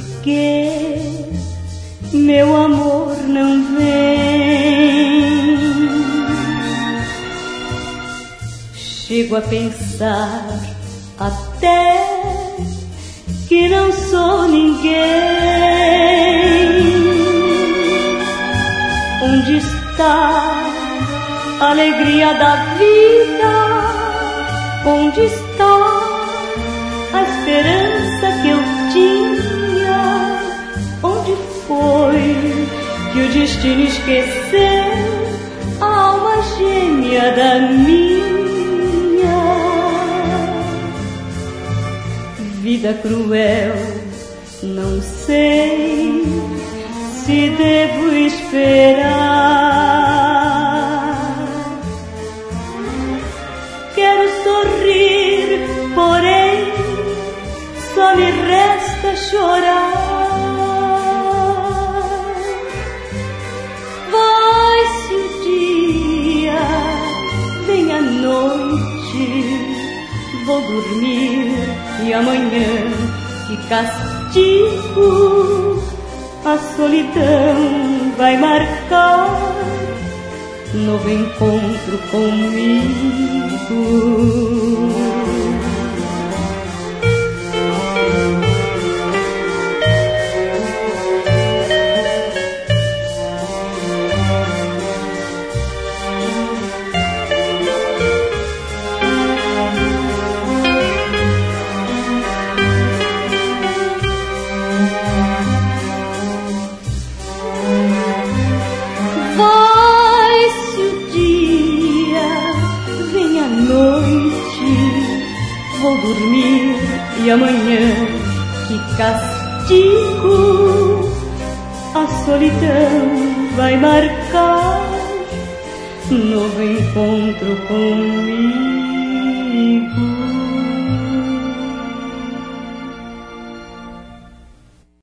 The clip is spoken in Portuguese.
que meu amor não vem. Chego a pensar até que não sou ninguém. Onde está a alegria da vida? Onde está a esperança que eu tinha? Onde foi que o destino esqueceu a alma gêmea da minha vida cruel? Não sei se devo esperar. Quero sorrir, porém só me resta chorar. Vai-se o dia, vem a noite, vou dormir e amanhã que castigo a solidão vai marcar novo encontro comigo. Vai-se o dia, vem a noite, vou dormir e amanhã que castigo a solidão vai marcar novo encontro comigo.